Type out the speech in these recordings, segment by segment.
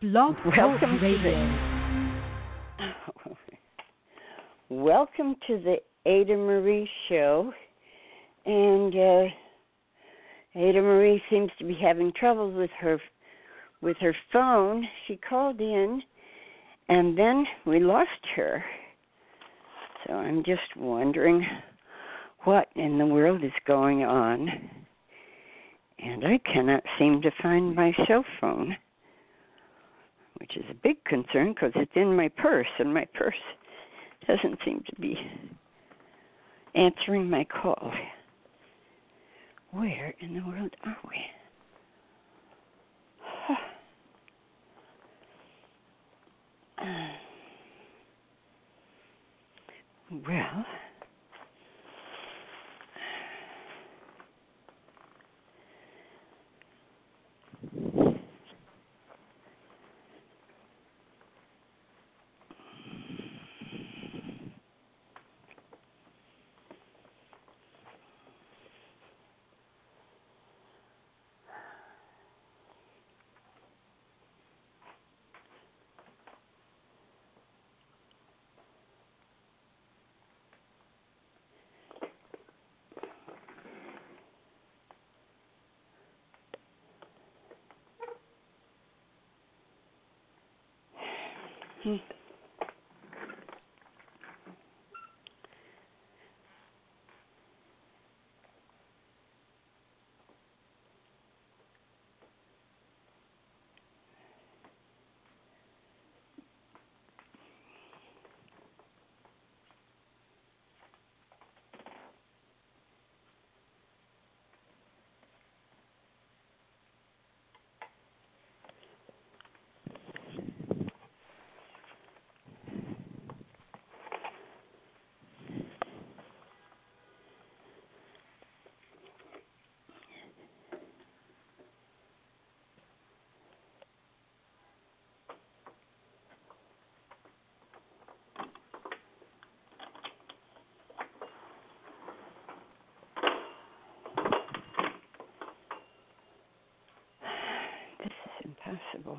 Blog Talk Radio. Welcome to the Ada Marie Show. And Ada Marie seems to be having trouble with her phone. She called in, and then we lost her. So I'm just wondering what in the world is going on. And I cannot seem to find my cell phone, which is a big concern because it's in my purse, and my purse doesn't seem to be answering my call. Where in the world are we? Well, this is impossible.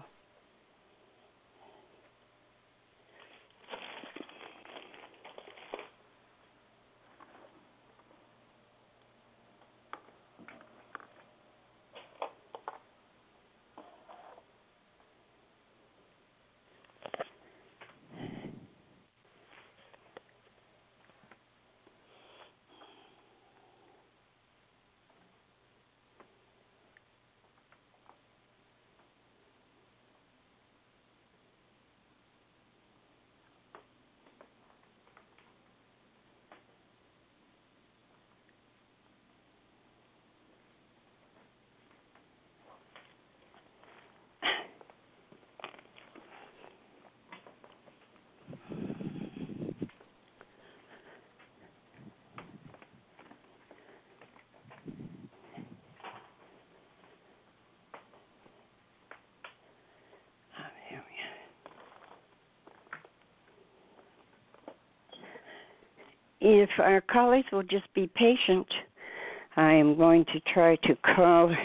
If our colleagues will just be patient, I am going to try to call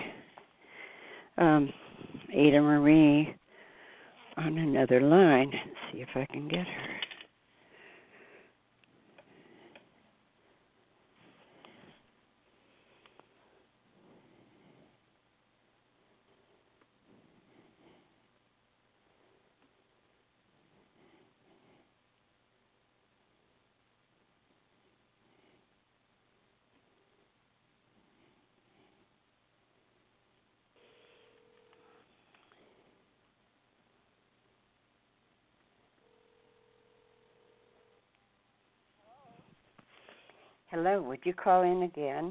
Ada Marie on another line and see if I can get her. Hello, would you call in again?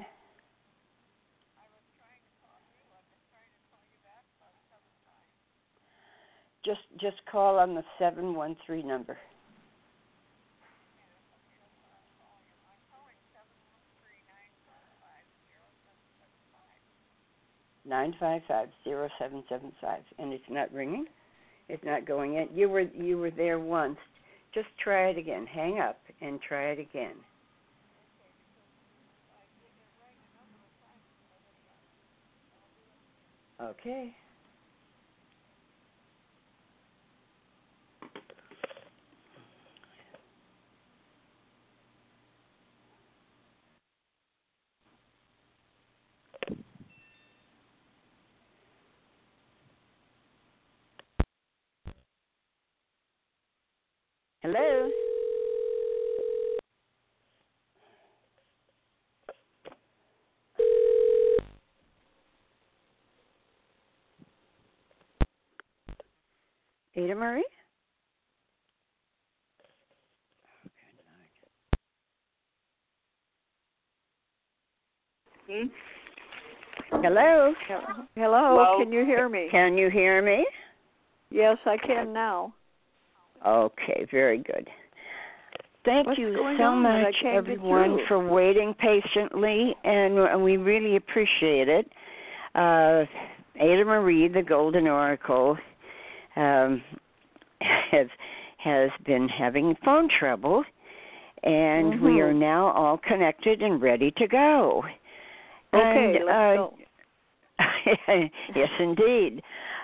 Just call on the 713 number. (955) and it's not ringing. It's not going in. You were there once. Just try it again. Hang up and try it again. Okay. Hello? Ada Marie? Hello? Hello, can you hear me? Can you hear me? Yes, I can now. Okay, very good. Thank What's you going so on that I much, can't get everyone, through? for waiting patiently, and we really appreciate it. Ada Marie, the Golden Oracle, has been having phone trouble, and we are now all connected and ready to go. Okay, and, let's go. Yes, indeed.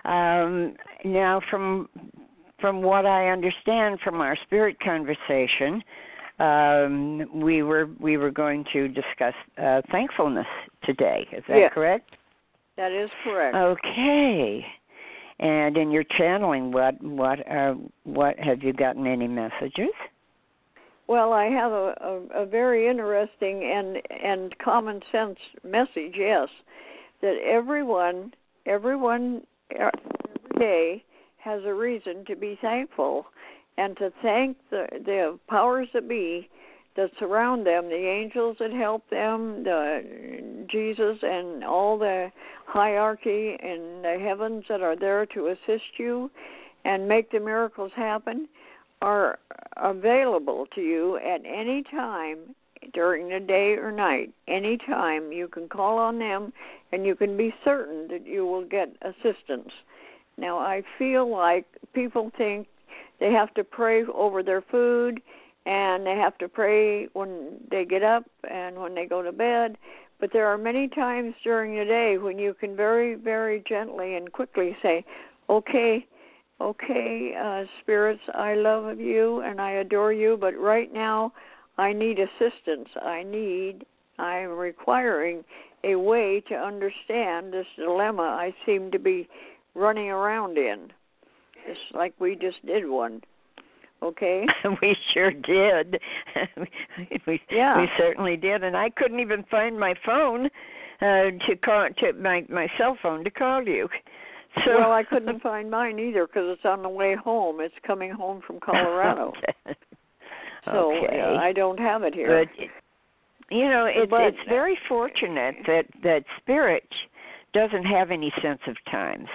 Now, from what I understand from our spirit conversation, we were going to discuss thankfulness today. Is that correct? That is correct. Okay. And in your channeling, what have you gotten any messages? Well, I have a very interesting and common sense message. Yes, that everyone every day has a reason to be thankful and to thank the powers that be that surround them, the angels that help them, Jesus and all the hierarchy in the heavens that are there to assist you and make the miracles happen, are available to you at any time during the day or night. Any time you can call on them and you can be certain that you will get assistance. Now, I feel like people think they have to pray over their food and they have to pray when they get up and when they go to bed, but there are many times during the day when you can very, very gently and quickly say, okay, spirits, I love you and I adore you, but right now I need assistance. I'm requiring a way to understand this dilemma I seem to be running around in. It's like we just did one. Okay? We sure did. we certainly did, and I couldn't even find my phone to call to my cell phone to call you. So, well, I couldn't find mine either because it's on the way home. It's coming home from Colorado. So I don't have it here. But it's very fortunate that Spirit doesn't have any sense of time.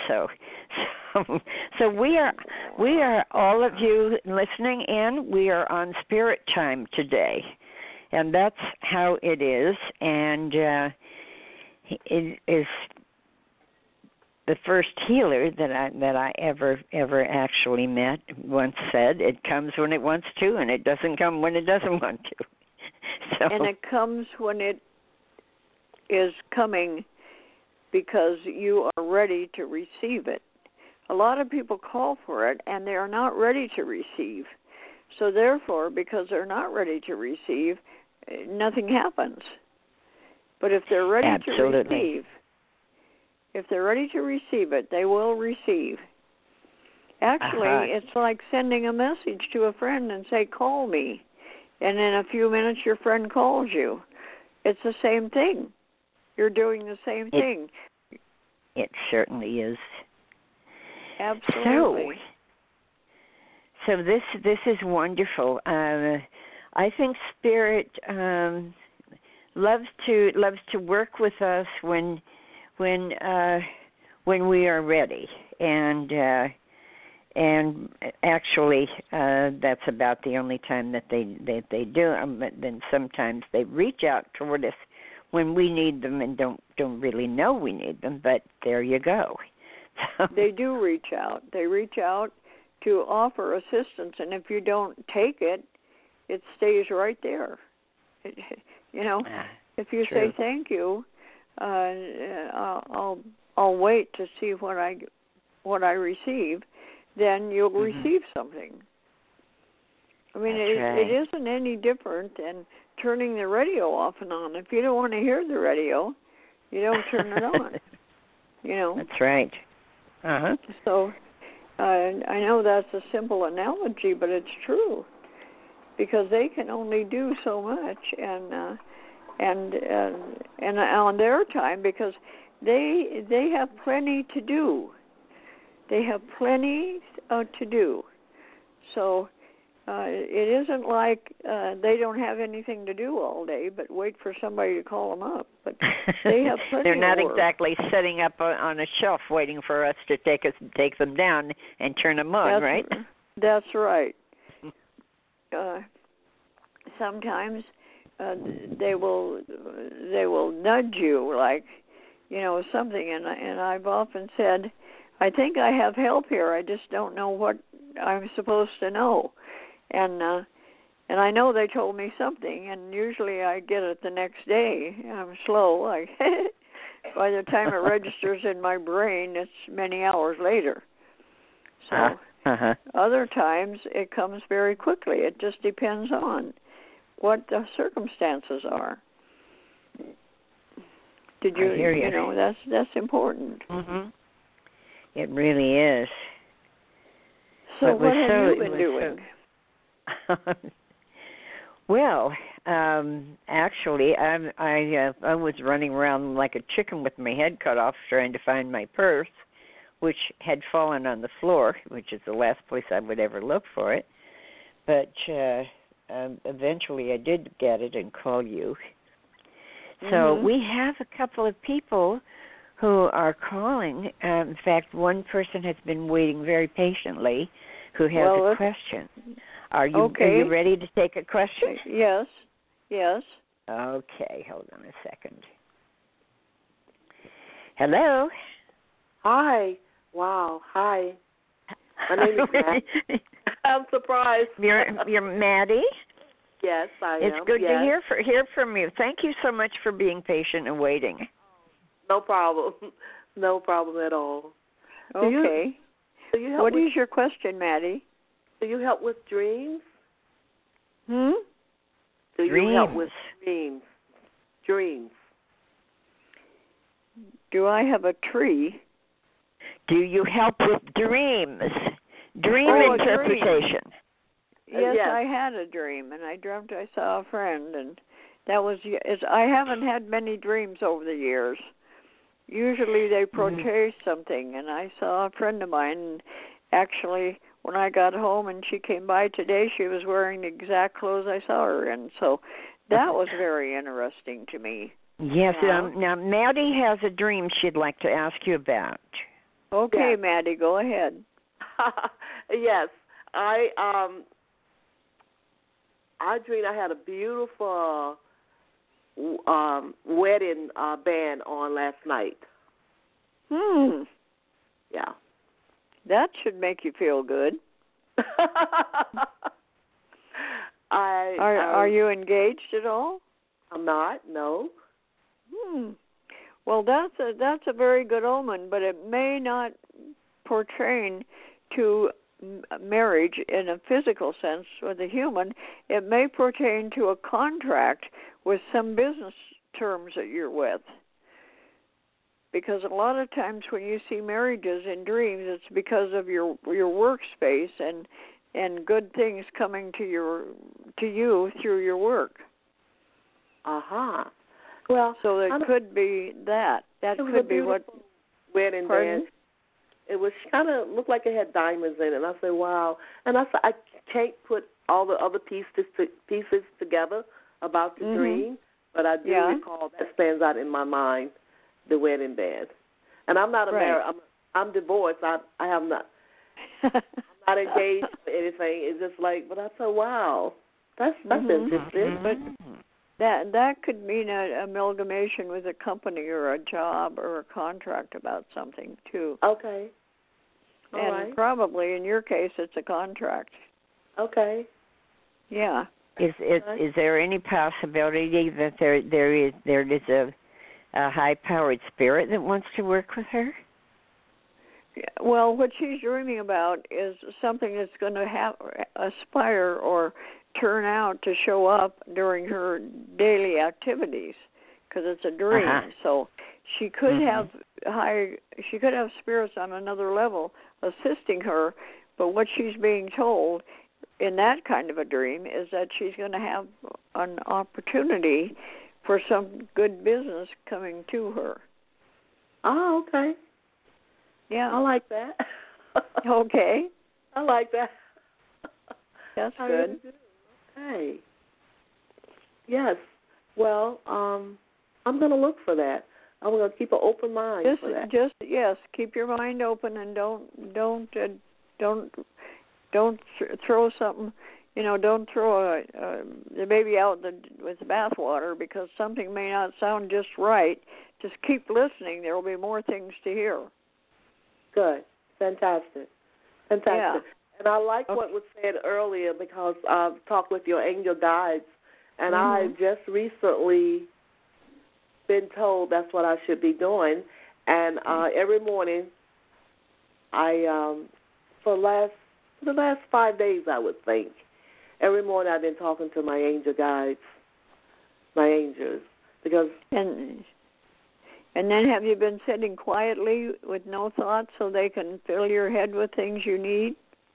So we are all of you listening in. We are on Spirit time today, and that's how it is. And it is the first healer that I ever actually met once said, "It comes when it wants to, and it doesn't come when it doesn't want to." So, and it comes when it is coming because you are ready to receive it. A lot of people call for it, and they are not ready to receive. So therefore, because they're not ready to receive, nothing happens. But if they're ready to receive, it, they will receive. Actually, it's like sending a message to a friend and say, call me. And in a few minutes, your friend calls you. It's the same thing. You're doing the same thing. It certainly is. Absolutely. So this is wonderful. I think Spirit loves to work with us when we are ready, and actually that's about the only time that they do. But then sometimes they reach out toward us when we need them and don't really know we need them. But there you go. They do reach out. They reach out to offer assistance, and if you don't take it, it stays right there. If you say thank you, I'll wait to see what I receive, then you'll receive something. I mean, it isn't any different than turning the radio off and on. If you don't want to hear the radio, you don't turn it on. That's right. So I know that's a simple analogy, but it's true. because they can only do so much, and on their time, because they have plenty to do. They have plenty to do. So it isn't like they don't have anything to do all day, but wait for somebody to call them up. But they have plenty. They're not of work. exactly sitting up on a shelf waiting for us to take them down and turn them on, right? That's right. Sometimes they will nudge you, like, something, and I've often said, I think I have help here. I just don't know what I'm supposed to know, and I know they told me something, and usually I get it the next day. I'm slow. By the time it registers in my brain, it's many hours later. So other times it comes very quickly. It just depends on what the circumstances are. Did you? I hear you. That's important. Mhm. It really is. So what have you been doing? Well, actually, I was running around like a chicken with my head cut off, trying to find my purse, which had fallen on the floor, which is the last place I would ever look for it. But eventually, I did get it and call you. So we have a couple of people who are calling. In fact, one person has been waiting very patiently who has a question. Are you ready to take a question? Yes. Okay, hold on a second. Hello. Hi. Wow. Hi. My name is Maddie. I'm surprised. You're Maddie? Yes, I am. It's good to hear from you. Thank you so much for being patient and waiting. No problem. No problem at all. Okay. What is your question, Maddie? Do you help with dreams? Dreams. Do you help with dreams? Dreams. Do I have a tree? Do you help with dreams? Dream interpretation. Yes, I had a dream, and I dreamt I saw a friend, and that was. I haven't had many dreams over the years. Usually they portray something, and I saw a friend of mine. And actually, when I got home and she came by today, she was wearing the exact clothes I saw her in. So that was very interesting to me. Yes. Now, Maddie has a dream she'd like to ask you about. Okay, yes. Maddie, go ahead. Yes, I dreamed I had a beautiful wedding band on last night. Yeah. That should make you feel good. Are you engaged at all? I'm not. No. Well, that's a very good omen, but it may not portray to marriage in a physical sense with a human. It may pertain to a contract with some business terms that you're with. Because a lot of times when you see marriages in dreams, it's because of your workspace and good things coming to you through your work. Well, so it could be that. That could be what. Wedding band. It was kind of looked like it had diamonds in it. And I said, wow. And I said, I can't put all the other pieces together about the dream, but I do recall that stands out in my mind, the wedding band. And I'm not married. I'm divorced. I have not. I'm not engaged or anything. It's just like, but I said, wow, that's interesting. But that could mean an amalgamation with a company or a job or a contract about something too. Okay. All right. Probably in your case, it's a contract. Okay. Yeah. Is there any possibility that there is a high-powered spirit that wants to work with her? Well, what she's dreaming about is something that's going to aspire or turn out to show up during her daily activities, because it's a dream. So she could have spirits on another level assisting her, but what she's being told in that kind of a dream is that she's going to have an opportunity for some good business coming to her. Oh, okay. Yeah. I like that. Okay. I like that. That's I good. really do. Okay. Yes. Well, I'm going to look for that. I'm going to keep an open mind for that. Just yes, keep your mind open and don't throw something. Don't throw the baby out with the bathwater because something may not sound just right. Just keep listening. There will be more things to hear. Good. Fantastic. Yeah. And I like what was said earlier because I've talked with your angel guides, and Mm-hmm. I just recently been told that's what I should be doing. And every morning, for the last 5 days, I would think, every morning I've been talking to my angel guides, my angels, because. And then have you been sitting quietly with no thoughts so they can fill your head with things you need?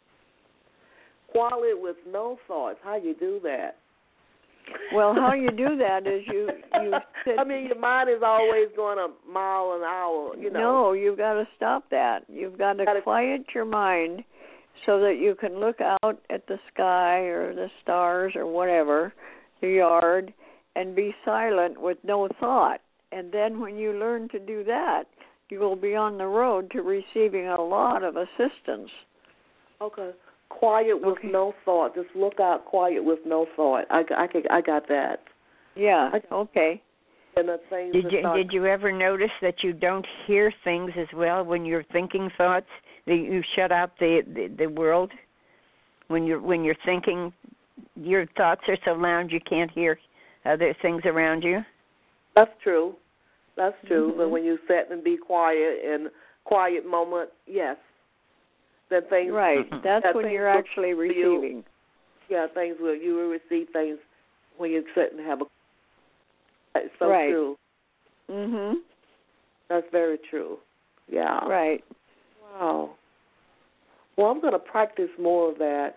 Quiet with no thoughts. How you do that? Well, how you do that is you sit. I mean, your mind is always going a mile an hour, No, you've got to stop that. You've got to quiet your mind so that you can look out at the sky or the stars or whatever, the yard, and be silent with no thought. And then when you learn to do that, you will be on the road to receiving a lot of assistance. Okay. Quiet with no thought. Just look out, quiet with no thought. I got that. Yeah, okay. And the things did you ever notice that you don't hear things as well when you're thinking thoughts? That you shut out the world? When you're thinking, your thoughts are so loud you can't hear other things around you? That's true. That's true. Mm-hmm. But when you sit and be quiet in quiet moment, yes. Then things. Right. That's when you're actually receiving. Things will you will receive things when you sit and have a. It's so right. true. Mhm. That's very true. Yeah. Right. Wow. Well, I'm going to practice more of that.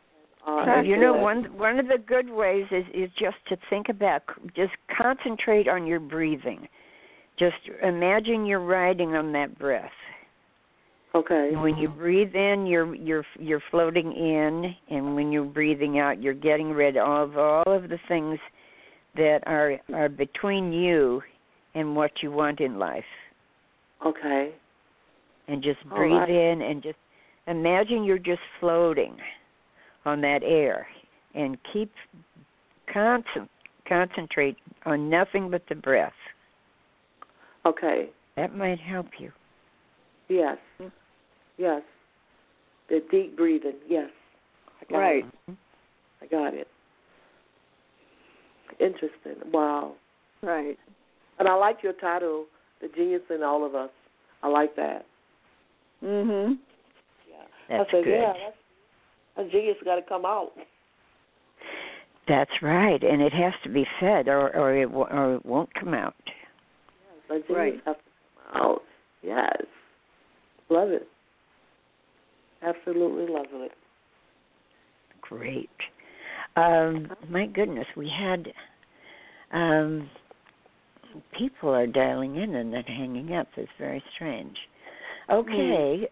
One of the good ways is just to think about, just concentrate on your breathing. Just imagine you're riding on that breath. Okay. And when you breathe in, you're floating in, and when you're breathing out, you're getting rid of all of the things that are between you and what you want in life. Okay. And just breathe in and just imagine you're just floating on that air, and keep concentrate on nothing but the breath. Okay. That might help you. Yes. Yes. The deep breathing. Yes. I got it. I got it. Interesting. Wow. Right. And I like your title, The Genius in All of Us. I like that. Mhm. Yeah. That's good. Yeah, a genius got to come out. That's right, and it has to be fed, or it won't come out. Yes, a genius has to come out. Yes, love it. Absolutely love it. Great. My goodness, we had people are dialing in and then hanging up. It's very strange. Okay,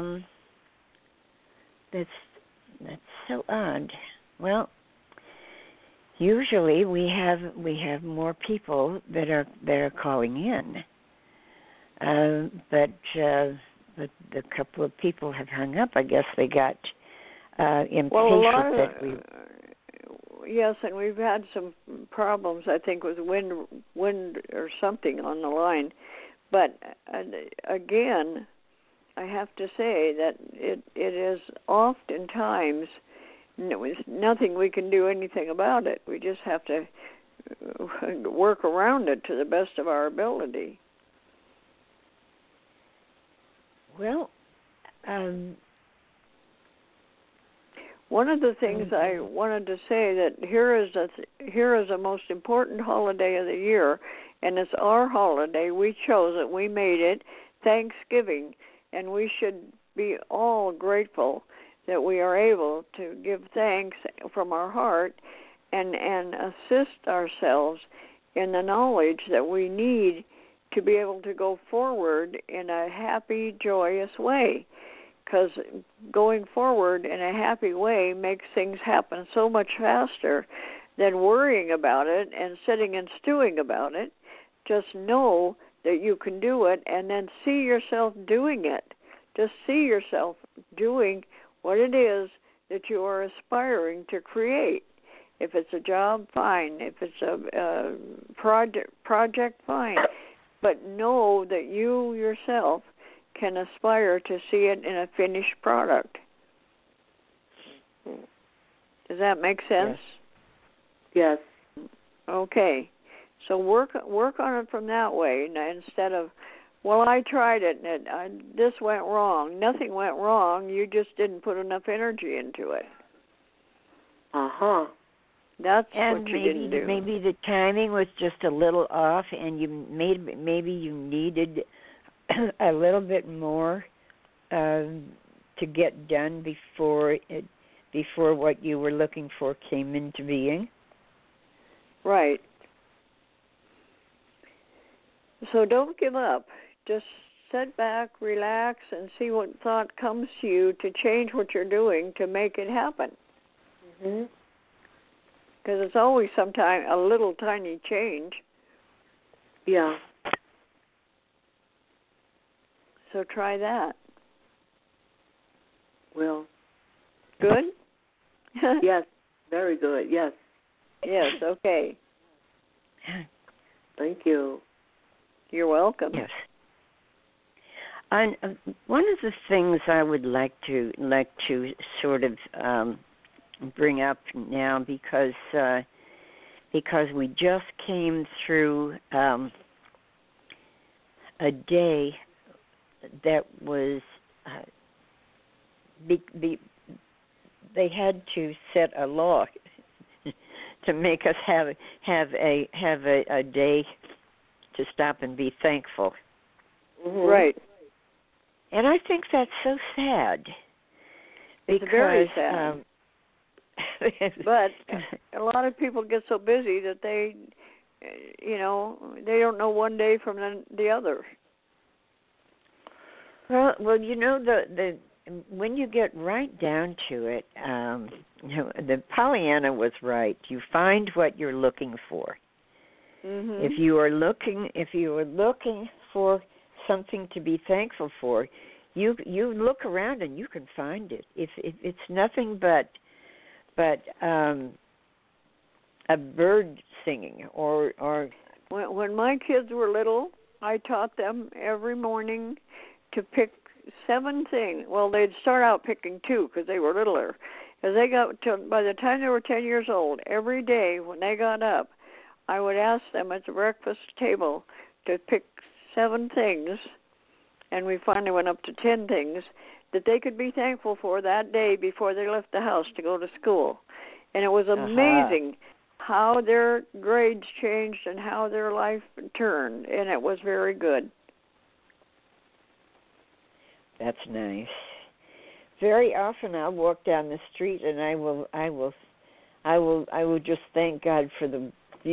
that's so odd. Well, usually we have more people that are calling in, but the couple of people have hung up. I guess they got impatient yes, and we've had some problems, I think, with wind or something on the line. But again, I have to say that it is oftentimes nothing we can do anything about it. We just have to work around it to the best of our ability. Well, one of the things I wanted to say that here is the most important holiday of the year, and it's our holiday. We chose it. We made it, Thanksgiving, and we should be all grateful that we are able to give thanks from our heart and assist ourselves in the knowledge that we need to be able to go forward in a happy, joyous way. Because going forward in a happy way makes things happen so much faster than worrying about it and sitting and stewing about it. Just know that you can do it, and then see yourself doing it. Just see yourself doing what it is that you are aspiring to create. If it's a job, fine. If it's a project, fine. But know that you yourself can aspire to see it in a finished product. Does that make sense? Yes. Okay. So work on it from that way, instead of, well, I tried it and this went wrong. Nothing went wrong. You just didn't put enough energy into it. Uh-huh. That's and what you didn't do. Maybe the timing was just a little off, and maybe you needed a little bit more to get done before what you were looking for came into being. Right. So don't give up. Just sit back, relax, and see what thought comes to you to change what you're doing to make it happen. Mhm. Because it's always sometime a little tiny change. Yeah. So try that. Well. Good? Yes. Very good. Yes. Yes, okay. Thank you. You're welcome. Yes. And one of the things I would like to sort of bring up now, because we just came through a day that was they had to set a law to make us have a day to stop and be thankful. Mm-hmm. Right. And I think that's so sad. It's very sad. But a lot of people get so busy that they don't know one day from the other. Well, the when you get right down to it, the Pollyanna was right. You find what you're looking for. Mm-hmm. If you are looking for something to be thankful for, you look around and you can find it. If it's nothing but a bird singing or when my kids were little, I taught them every morning to pick 7 things. Well, they'd start out picking 2 because they were littler. As they got by the time they were 10 years old, every day when they got up, I would ask them at the breakfast table to pick 7 things, and we finally went up to 10 things that they could be thankful for that day before they left the house to go to school. And it was amazing how their grades changed and how their life turned, and it was very good. That's nice. Very often I'll walk down the street and I will just thank God for the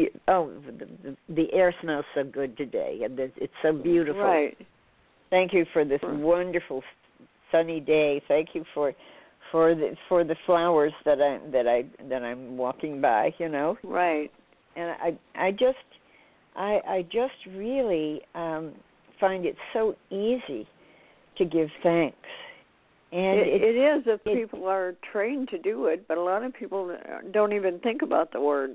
air smells so good today, and it's so beautiful. Right. Thank you for this wonderful sunny day. Thank you for the flowers that I'm walking by. Right. And I just really find it so easy to give thanks. And it is if people are trained to do it, but a lot of people don't even think about the word.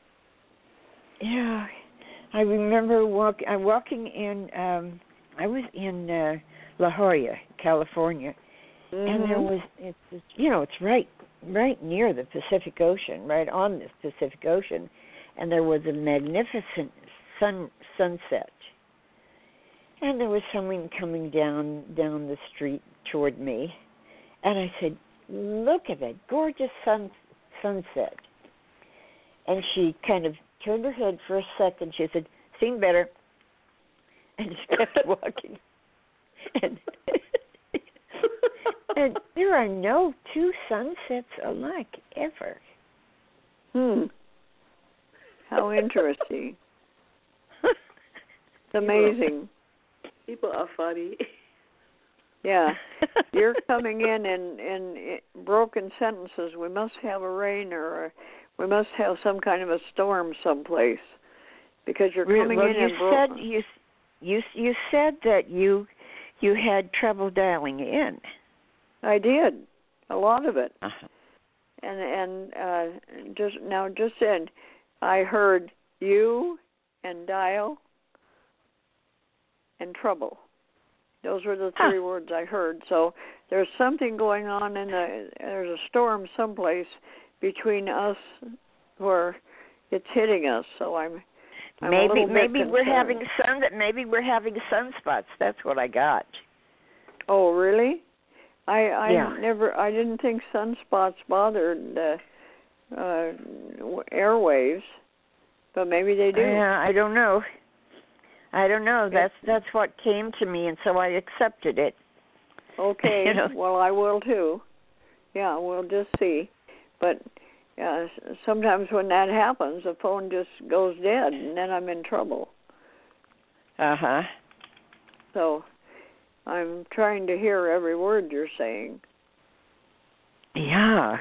Yeah, I remember walking in. I was in La Jolla, California, and there was it's right near the Pacific Ocean, right on the Pacific Ocean, and there was a magnificent sunset, and there was someone coming down the street toward me, and I said, "Look at that gorgeous sunset," and she kind of turned her head for a second. She said, "Seen better," and just kept walking. And there are no two sunsets alike ever. How interesting. It's amazing. People are funny. Yeah. You're coming in broken sentences. We must have a rain we must have some kind of a storm someplace. Because you're coming in broken. You said that you had trouble dialing in. I did. A lot of it. Uh-huh. And just then I heard you and dial and trouble. Those were the three words I heard. So there's something going on there's a storm someplace between us where it's hitting us. So I'm maybe we're having sunspots. That's what I got. Oh, really? Yeah. I didn't think sunspots bothered airwaves, but maybe they do. Yeah, I don't know. That's what came to me, and so I accepted it. Okay. You know? Well, I will too. Yeah, we'll just see. But sometimes when that happens, the phone just goes dead, and then I'm in trouble. Uh-huh. So I'm trying to hear every word you're saying. Yeah.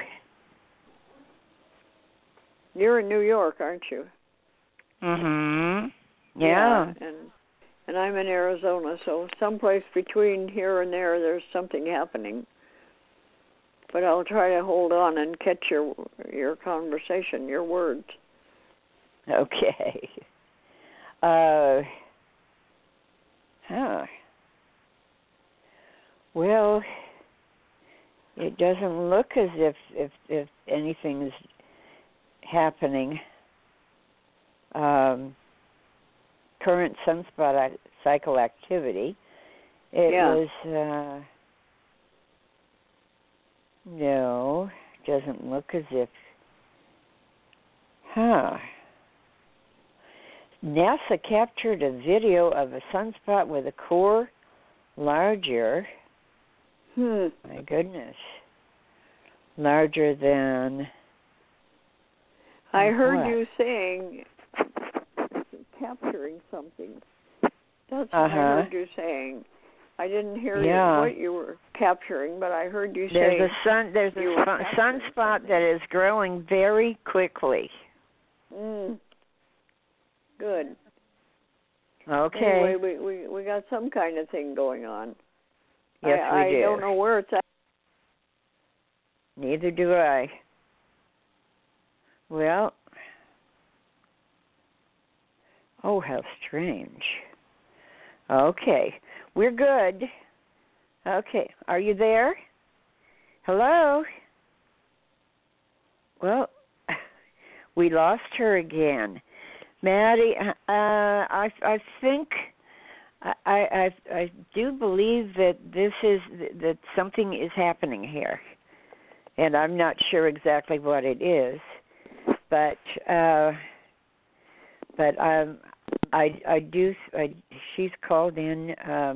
You're in New York, aren't you? Mhm. Yeah. And I'm in Arizona, so someplace between here and there's something happening. But I'll try to hold on and catch your conversation, your words. Okay. Well, it doesn't look as if anything's happening. Current sunspot cycle activity. It was no, doesn't look as if. NASA captured a video of a sunspot with a core larger. My goodness. Larger than. I heard you saying capturing something. That's what I heard you saying. I didn't hear what you were capturing, but I heard you say there's a sunspot that is growing very quickly. Good. Okay. Anyway, we got some kind of thing going on. Yes, we do. I don't know where it's at. Neither do I. Well, oh, how strange. Okay, we're good. Okay, are you there? Hello? Well, we lost her again. Maddie, I think I do believe that that something is happening here, and I'm not sure exactly what it is, but I do. She's called in.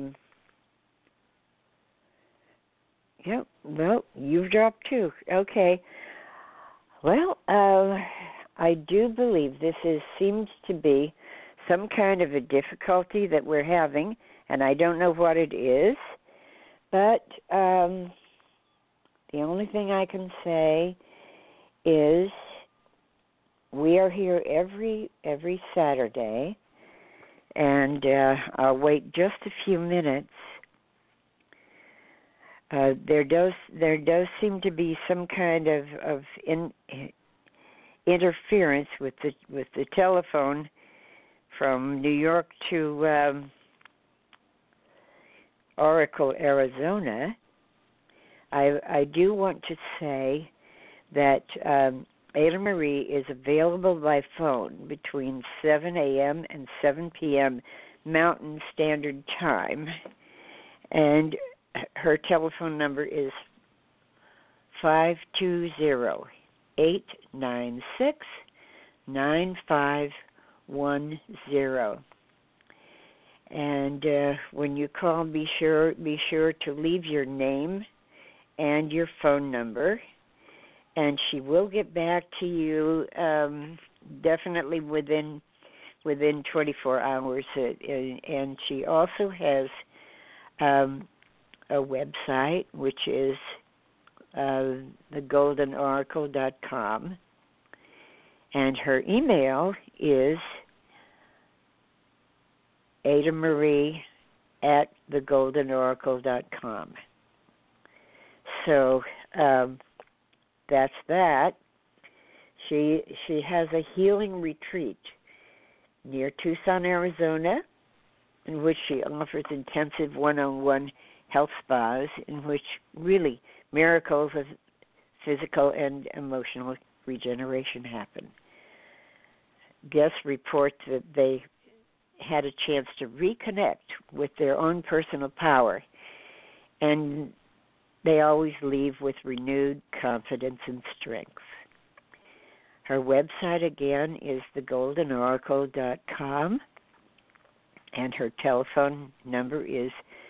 Yep. Well, you've dropped too. Okay. Well, I do believe this seems to be some kind of a difficulty that we're having, and I don't know what it is. But the only thing I can say is we are here every Saturday, and I'll wait just a few minutes. There does seem to be some kind of interference with the telephone from New York to Oracle, Arizona. I do want to say that Ada Marie is available by phone between 7 a.m. and 7 p.m. Mountain Standard Time, and her telephone number is 520-896-9510. And when you call, be sure to leave your name and your phone number, and she will get back to you definitely within 24 hours. And she also has a website, which is thegoldenoracle.com, and her email is adamarie@thegoldenoracle.com. So that's that. She has a healing retreat near Tucson, Arizona, in which she offers intensive one-on-one health spas in which really miracles of physical and emotional regeneration happen. Guests report that they had a chance to reconnect with their own personal power, and they always leave with renewed confidence and strength. Her website, again, is thegoldenoracle.com, and her telephone number is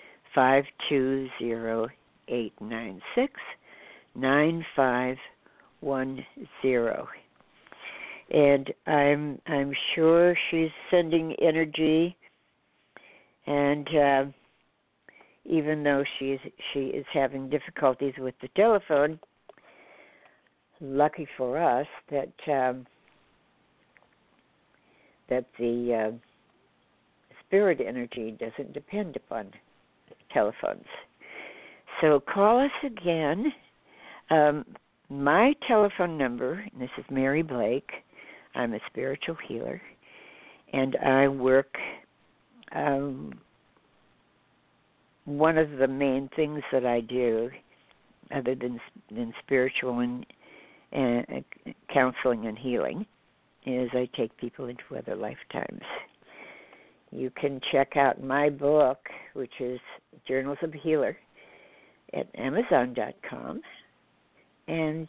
520-896-9510. And I'm sure she's sending energy, and even though she is having difficulties with the telephone, lucky for us that the spirit energy doesn't depend upon telephones. So call us again. My telephone number, and this is Mary Blake. I'm a spiritual healer, and I work. One of the main things that I do, other than spiritual and counseling and healing, is I take people into other lifetimes. You can check out my book, which is Journals of a Healer, at Amazon.com. And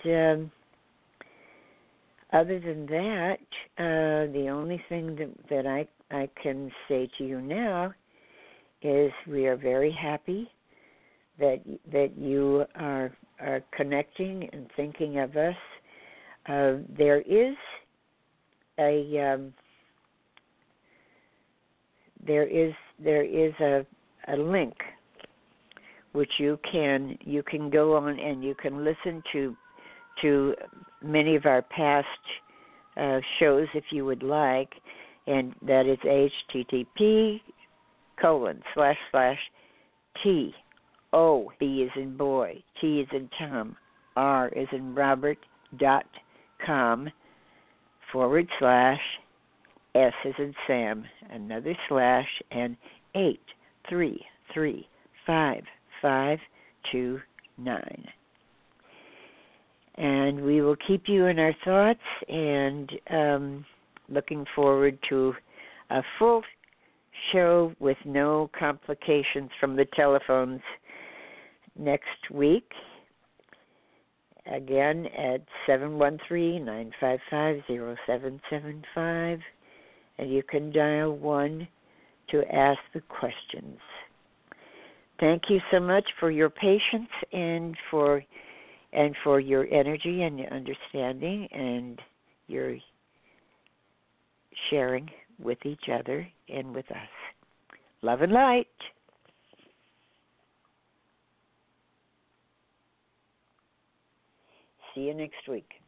other than that, the only thing that I can say to you now is we are very happy that you are connecting and thinking of us. There is a link which you can go on, and you can listen to many of our past shows if you would like, and that is http://TOB is in boy, T is in Tom, R is in Robert.com /S is in Sam, another slash, and 8335529. And we will keep you in our thoughts, and looking forward to a full show with no complications from the telephones next week. Again at 713-955-0775, and you can dial 1 to ask the questions. Thank you so much for your patience and for your energy and your understanding and your sharing with each other and with us. Love and light. See you next week.